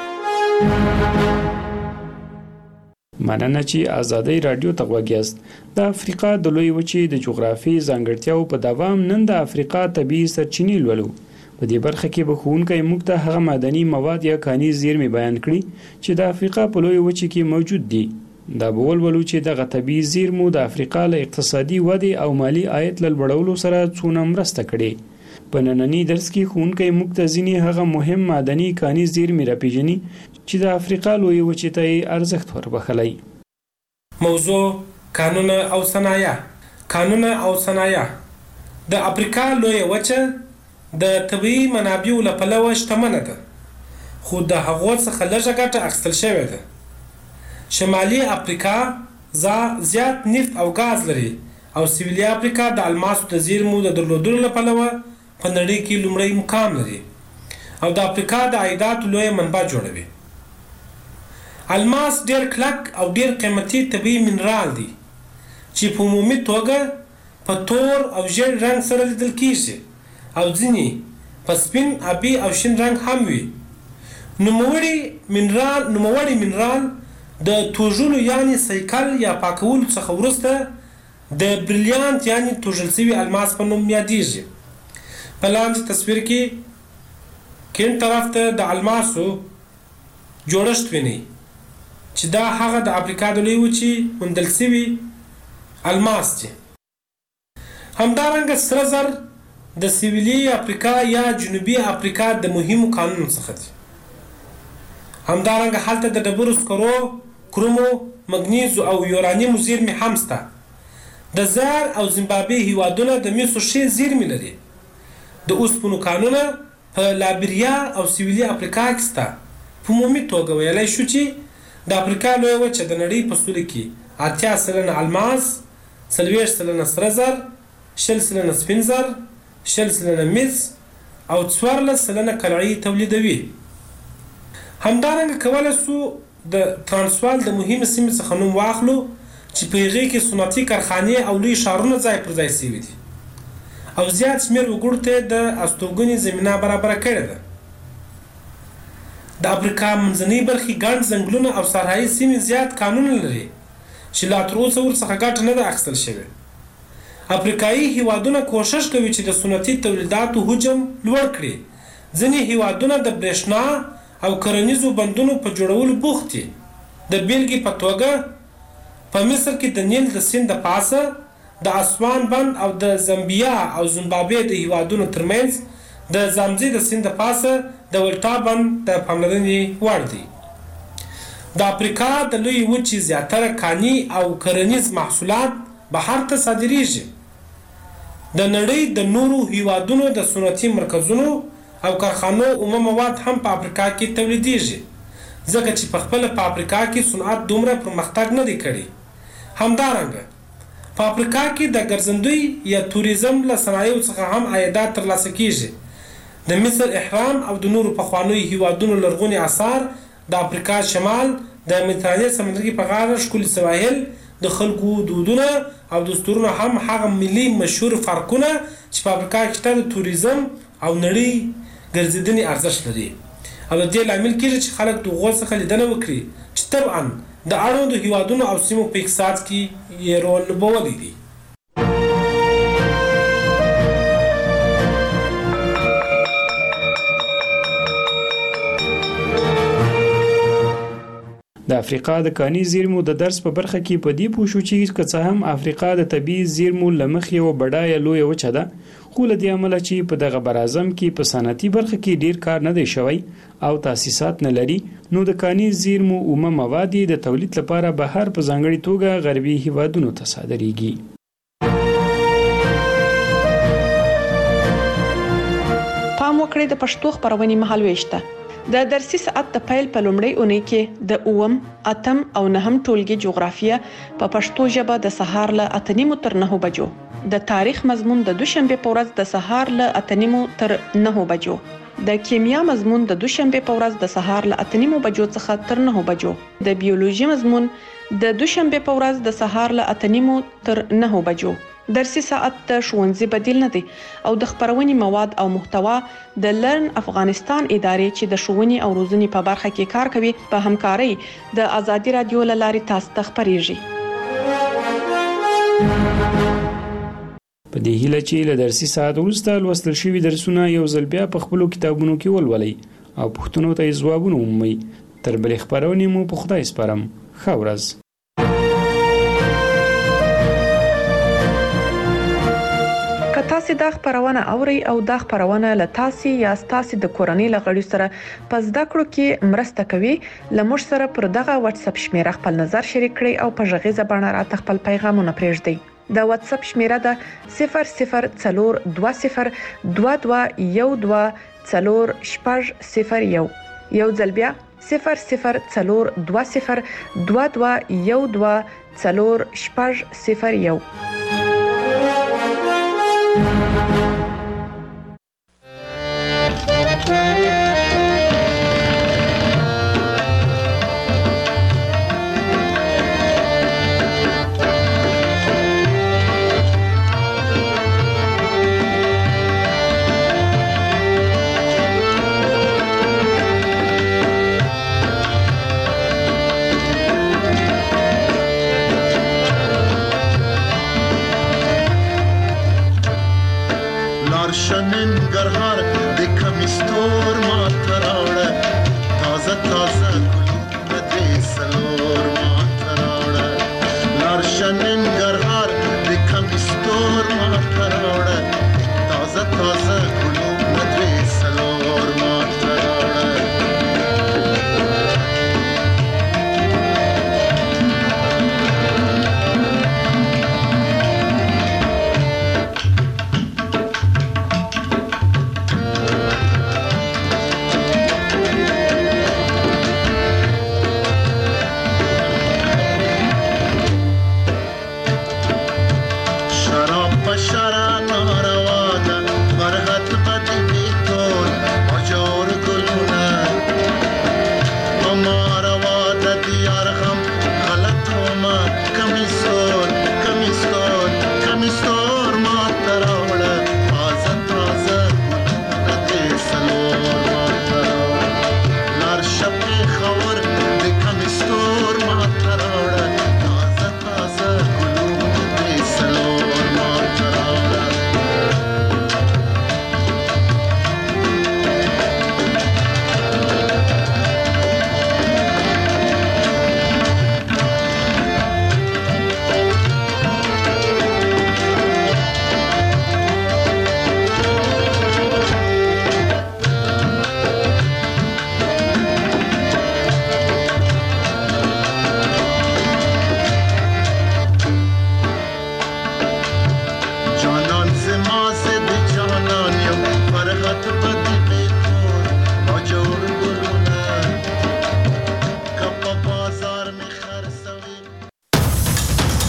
مننه چې آزادۍ رادیو ته غوږ یاست. د افریقا د لوی وچې د جغرافیې ځانګړتیاو په دوام نن د افریقا طبیعي سرچینې لولو. په دې برخه کې به ښوونکی موږ ته هغه معدني مواد یا کاني زیرمې بیان کړي چې د افریقا په لوی وچې کې موجود دي. دا به ولولو چې دغه طبیعي زیرمو د افریقا له اقتصادي ودې او مالی عاید له لوړولو سره څونه مرسته کړې. په ننني درس کې ښوونکی موږ ته ځینې هغه مهم معدني کاني زیرمې راپېژني چې د افریقا لوی وچې ته یې ارزښت وربخلی. موضوع کانونه او صنایع. کانونه او صنایع د افریقا لوی وچه د طبیعي منابعو له پلوه شتمنه ده، خو د هغو څخه لږه ګټه اخیستل شوې ده. شمالي افریقا زیات نفت او ګاز لري او سویلي افریقا د الماسو د زیرمو د درلودلو له پلوه په نړۍ کې لومړی مقام لري او د افریقا د عایداتو لویه منبع جوړوي. الماس ډیر کلک او ډیر قیمتي طبیعي منرال دی چې په عمومي توګه په تور او ژیړ رنګ سره لیدل کیږي او ځینې په سپین، آبي او شین رنګ هم وي. نوموړی منرال نوموړی منرال د توژلو یعنی سیکل یا پاکولو څخه وروسته د بریلیانت یعنی توژل شوي الماس په نوم یادیږي. په لاندې تصویر کې کیڼ طرف ته د الماسو جوړښت وینئ چې دا هغه د افریقا د لوی وچې موندل شوي الماس دي. همدارنګه سره زر د سویلي افریقا یا جنوبي افریقا د مهمو کانونو څخه دي. همدارنګه هلته د ډبرو سکرو، کرومو، مګنیزو او یورانیمو زیرمې هم شته. د زار او زیمبابوې هیوادونه د مسو ښې زیرمې لري. د اوسپنو کانونه په لایبریا او سویلي افریقا کې شته. په عمومي توګه ویلی شو چې د افریقا لویه وچه د نړۍ په سلو کې اتیا سلنه الماس، څلوېښت سلنه سره زر، شل سلنه سپین زر، شل سلنه مس او څوارلس سلنه قلعې تولیدوي. همدارنګه کولی شو د ترانسوال د مهمې سیمې څخه نوم واخلو چې په هغې کې صنعتي کارخانې او لوی ښارونه ځای پر ځای شوي دي او زیات شمېر وګړو ته د استوګنې زمینه برابره کړې ده. د افریقا منځنۍ برخې ګڼ ځنګلونه او صحرایي سیمې زیات کانونه لري چې لا تر اوسه ورڅخه ګټه نه ده اخیستل شوې. افریقایي هیوادونه کوښښ کوي چې د صنعتي تولیداتو حجم لوړ کړي. ځینې هیوادونه د برېښنا او کرنیزو بندونو په جوړولو بوخت دي. د بیلګې په توګه په مصر کې د نیل د سیند د پاسه د اسوان بند او د زامبیا او زیمبابوې د هیوادونو ترمنځ د زامزي د سیند پاسه د ولټا بند د پاملرنې وړ دی. د افریقا د لوی وچې زیاتره کاني او کرنیز محصولات بهر ته صادریږي. د نړۍ د نورو هیوادونو د صنعتي مرکزونو او کارخانو اومه مواد هم په افریقا کې تولیدیږي، ځکه چې په خپله په افریقا کې صنعت دومره پرمختګ نه دی کړی. همدارنګه په افریقا کې د ګرځندوی یا توریزم له صنایعو څخه هم عایدات ترلاسه کیږي. د مصر احرام او د نورو پخوانیو هیوادونو لرغوني آثار، د افریقا شمال، د مدیترانې سمندرګي په غاړه ښکلي سواحل، د خلکو دودونه او دستورونه هم هغه ملي مشهور فرقونه چې په افریقا کې شته د توریزم او نړۍ ګرځېدنې ارزښت لري، او د دې لامل کېږي چې خلک د هغو څخه لیدنه وکړي چې طبعا د اړوندو هیوادونو او سیمو په اقتصاد کې یې رول لوبولی دی. د افریقا د کاني زیرمو د درس په برخه کې په دې پوه شو چې که څه هم افریقا د طبیعي زیرمو له مخې یوه بډایه لویه وچه ده، خو له دې امله چې په دغه براعظم کې په صنعتي برخه کې ډیر کار نه دی شوی او تاسیسات نه لري، نو د کاني زیرمو اومه مواد د تولید لپاره بهر په ځانګړې توګه غربي هیوادونو ته صادریږي. پام وکړئ د پښتو خبرونې مهالويش ته. د درسي ساعت د پیل په لومړۍ اونۍ کې د اوم، اتم او نهم ټولګي جغرافیه په پښتو ژبه د سهار له اته نیمو تر نهو بجو، د تاریخ مضمون د دوشنبه په ورځ د سهار له اته نیمو تر نهو بجو، د کیمیا مضمون د دوشنبه په ورځ د سهار له اته نیمو بجو څخه تر نهو بجو، د بیولوژي مضمون د دوشنبه په ورځ د سهار له اته نیمو تر نهو بجو. درسي ساعت د ښوونځي بدیل نه دی او د خبرونې مواد او محتوا د لرن افغانستان ادارې چې د ښوونې او روزنې په برخه کې کار کوي په همکارۍ د ازادي رادیو له لارې تاسو ته خبرېږي. په دې هیله چې له درسي ساعت وروسته لوستل شوي درسونه یو ځل بیا په خپلو کتابونو کې ولولئ او پوښتنو ته یې ځوابونه ومومئ. تر بلې خپرونې مو په خدای سپارم. ښه ورځ. که تاسو دا خبرونه اورئ او دا خبرونه له تاسو یا تاسو د کورنۍ لغړي سره په زده کړو کې مرسته کوي، لمر سره پر دغه واتس اپ شمیره خپل نظر شریک کړئ او په ژغیزه باندې راته خپل پیغامونه پرېږدئ. د واتس اپ شمیره ده صفر صفر څلور دوه صفر دوه دوه یو دوه څلور شپږ صفر یو. یو ځل بیا صفر صفر څلور دوه صفر دوه دوه یو دوه څلور شپږ صفر یو. شراب